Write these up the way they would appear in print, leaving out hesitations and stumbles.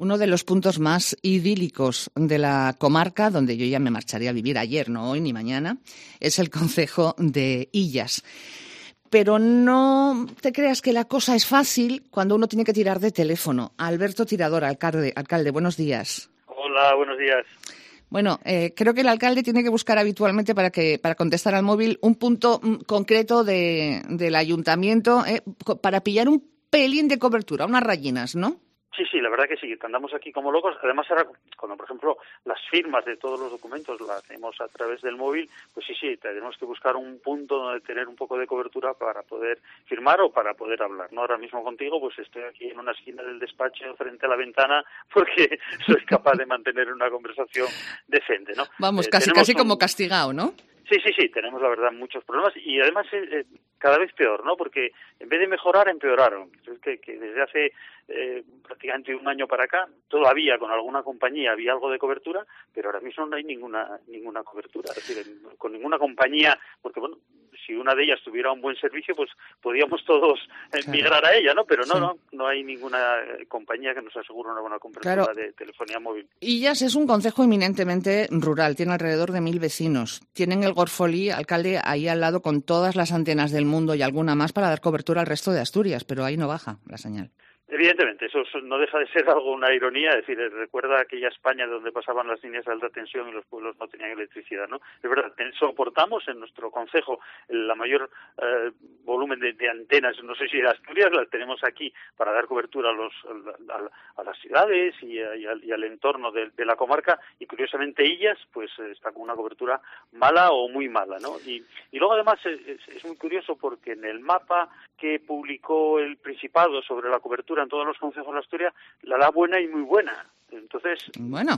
Uno de los puntos más idílicos de la comarca, donde yo ya me marcharía a vivir ayer, no hoy ni mañana, es el concejo de Illas. Pero no te creas que la cosa es fácil cuando uno tiene que tirar de teléfono. Alberto Tirador, alcalde, buenos días. Hola, buenos días. Bueno, creo que el alcalde tiene que buscar habitualmente para contestar al móvil un punto concreto del ayuntamiento para pillar un pelín de cobertura, unas rayinas, ¿no? Sí, la verdad que sí, andamos aquí como locos. Además, ahora, cuando, por ejemplo, las firmas de todos los documentos las hacemos a través del móvil, pues sí, tenemos que buscar un punto donde tener un poco de cobertura para poder firmar o para poder hablar, ¿no? Ahora mismo contigo, pues estoy aquí en una esquina del despacho frente a la ventana porque soy capaz de mantener una conversación decente, ¿no? Vamos, casi como castigado, ¿no? Sí, tenemos la verdad muchos problemas y además cada vez peor, ¿no? Porque en vez de mejorar, empeoraron. Es que desde hace prácticamente un año para acá, todavía con alguna compañía había algo de cobertura, pero ahora mismo no hay ninguna cobertura. Es decir, con ninguna compañía, porque bueno, si una de ellas tuviera un buen servicio, pues podíamos todos migrar a ella, ¿no? Pero no hay ninguna compañía que nos asegure una buena cobertura de telefonía móvil. Illas es un concejo eminentemente rural, tiene alrededor de 1.000 vecinos. Tienen el Gorfolí, alcalde, ahí al lado con todas las antenas del mundo y alguna más para dar cobertura al resto de Asturias, pero ahí no baja la señal. Evidentemente, eso no deja de ser algo, una ironía, es decir, recuerda aquella España donde pasaban las líneas de alta tensión y los pueblos no tenían electricidad, ¿no? Es verdad, soportamos en nuestro concejo la mayor volumen de antenas, no sé si de Asturias, las tenemos aquí para dar cobertura a las ciudades y al entorno de la comarca, y curiosamente Illas, pues está con una cobertura mala o muy mala, ¿no? Y luego además es muy curioso porque en el mapa que publicó el Principado sobre la cobertura en todos los concejos de Asturias, la da buena y muy buena. Entonces, bueno,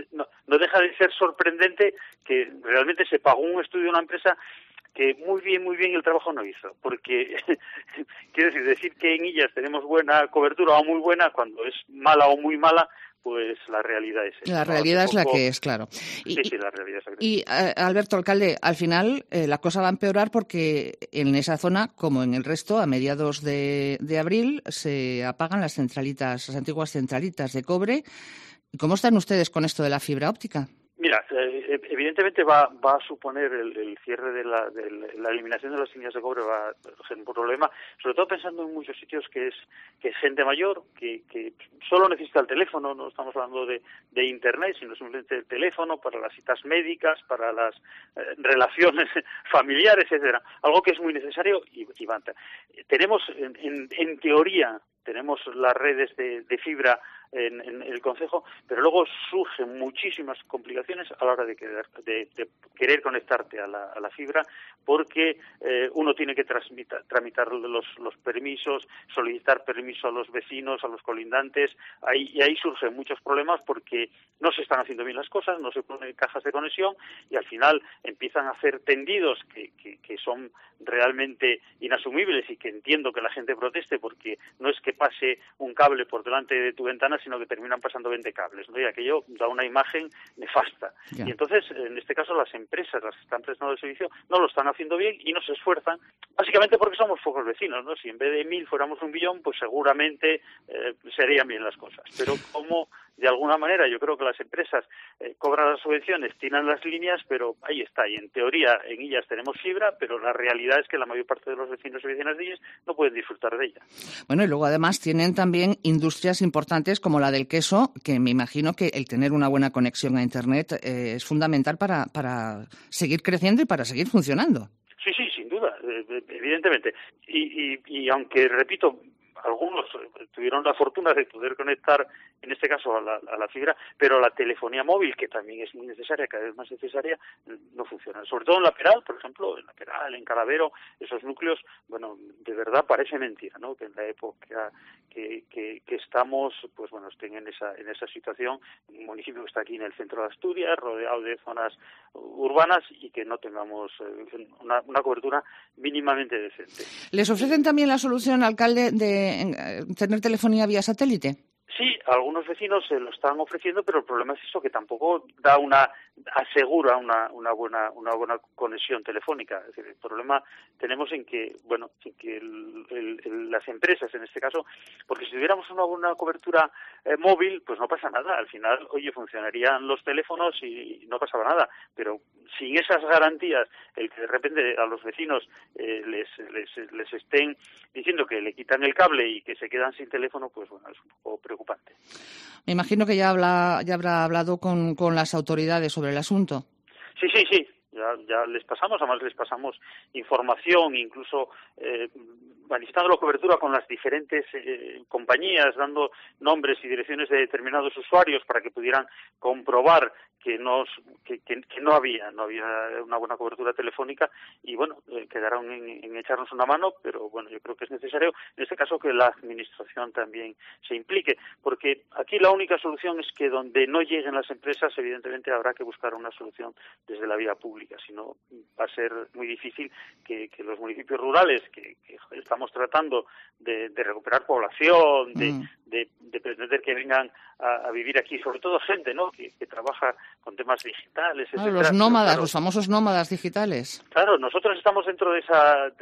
no deja de ser sorprendente que realmente se pagó un estudio de una empresa que muy bien el trabajo no hizo, porque quiero decir que en Illas tenemos buena cobertura o muy buena, cuando es mala o muy mala, pues la realidad es esa. La realidad es la que es, claro. Sí, la realidad es la que es. Y, Alberto, alcalde, al final la cosa va a empeorar porque en esa zona, como en el resto, a mediados de abril se apagan las antiguas centralitas de cobre. ¿Cómo están ustedes con esto de la fibra óptica? Mira, evidentemente va a suponer el cierre de la eliminación de las líneas de cobre, va a ser un problema, sobre todo pensando en muchos sitios que es gente mayor, que solo necesita el teléfono, no estamos hablando de internet, sino simplemente el teléfono para las citas médicas, para las relaciones familiares, etcétera. Algo que es muy necesario y basta. Tenemos, en teoría, tenemos las redes de fibra en el concejo, pero luego surgen muchísimas complicaciones a la hora de querer conectarte a la fibra, porque uno tiene que tramitar los permisos, solicitar permiso a los vecinos, a los colindantes, y ahí surgen muchos problemas porque no se están haciendo bien las cosas, no se ponen cajas de conexión y al final empiezan a hacer tendidos que son realmente inasumibles y que entiendo que la gente proteste porque no es que pase un cable por delante de tu ventana, sino que terminan pasando 20 cables, ¿no? Y aquello da una imagen nefasta. Yeah. Y entonces, en este caso, las empresas, las que están prestando el servicio, no lo están haciendo bien y no se esfuerzan, básicamente porque somos pocos vecinos, ¿no? Si en vez de 1.000 fuéramos 1.000.000, pues seguramente serían bien las cosas. Pero como de alguna manera yo creo que las empresas cobran las subvenciones, tiran las líneas, pero ahí está. Y en teoría en Illas tenemos fibra, pero la realidad es que la mayor parte de los vecinos y vecinas de Illas no pueden disfrutar de ella. Bueno, y luego además tienen también industrias importantes como la del queso, que me imagino que el tener una buena conexión a Internet es fundamental para seguir creciendo y para seguir funcionando. Sí, sin duda, evidentemente. Y aunque, repito, algunos tuvieron la fortuna de poder conectar, en este caso, a la fibra, pero la telefonía móvil, que también es muy necesaria, cada vez más necesaria, no funciona. Sobre todo en La Peral, por ejemplo, en La Peral, en Calavero, esos núcleos, bueno, de verdad parece mentira, ¿no? Que en la época que estamos, pues bueno, estén en esa situación, un municipio que está aquí en el centro de Asturias, rodeado de zonas urbanas y que no tengamos una cobertura mínimamente decente. ¿Les ofrecen también la solución, alcalde, de tener telefonía vía satélite? Sí, algunos vecinos se lo están ofreciendo, pero el problema es eso, que tampoco asegura una buena conexión telefónica. Es decir, el problema tenemos en que, las empresas en este caso, porque si tuviéramos una buena cobertura móvil, pues no pasa nada. Al final, oye, funcionarían los teléfonos y no pasaba nada. Pero sin esas garantías, el que de repente a los vecinos les estén diciendo que le quitan el cable y que se quedan sin teléfono, pues bueno, es un poco preocupante. Me imagino que ya habrá hablado con las autoridades sobre el asunto. Sí. Ya les pasamos información, incluso manifestando la cobertura con las diferentes compañías, dando nombres y direcciones de determinados usuarios para que pudieran comprobar que no había una buena cobertura telefónica, y bueno, quedaron en echarnos una mano, pero bueno, yo creo que es necesario en este caso que la administración también se implique, porque aquí la única solución es que donde no lleguen las empresas, evidentemente habrá que buscar una solución desde la vía pública, si no va a ser muy difícil que los municipios rurales que estamos tratando de recuperar población, de pretender que vengan a vivir aquí, sobre todo gente, ¿no?, que trabaja con temas digitales, etcétera. Los nómadas, los famosos nómadas digitales. Claro, nosotros estamos dentro de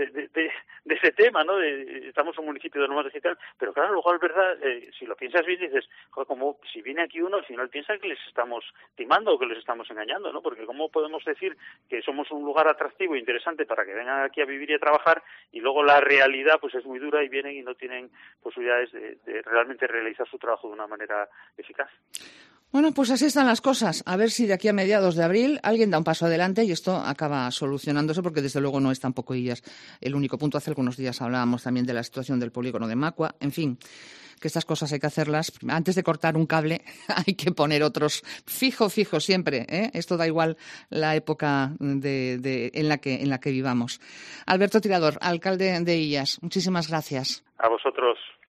ese tema, ¿no? Estamos en un municipio de nómadas digitales, pero claro, luego es verdad, si lo piensas bien, dices, joder, como si viene aquí uno, al final piensa que les estamos timando o que les estamos engañando, ¿no? Porque cómo podemos decir que somos un lugar atractivo e interesante para que vengan aquí a vivir y a trabajar, y luego la realidad pues es muy dura y vienen y no tienen posibilidades de realmente realizar su trabajo de una manera eficaz. Bueno, pues así están las cosas. A ver si de aquí a mediados de abril alguien da un paso adelante y esto acaba solucionándose, porque desde luego no es tampoco Illas el único punto. Hace algunos días hablábamos también de la situación del polígono de Macua. En fin, que estas cosas hay que hacerlas. Antes de cortar un cable hay que poner otros fijo siempre, ¿eh? Esto da igual la época en la que vivamos. Alberto Tirador, alcalde de Illas, muchísimas gracias. A vosotros.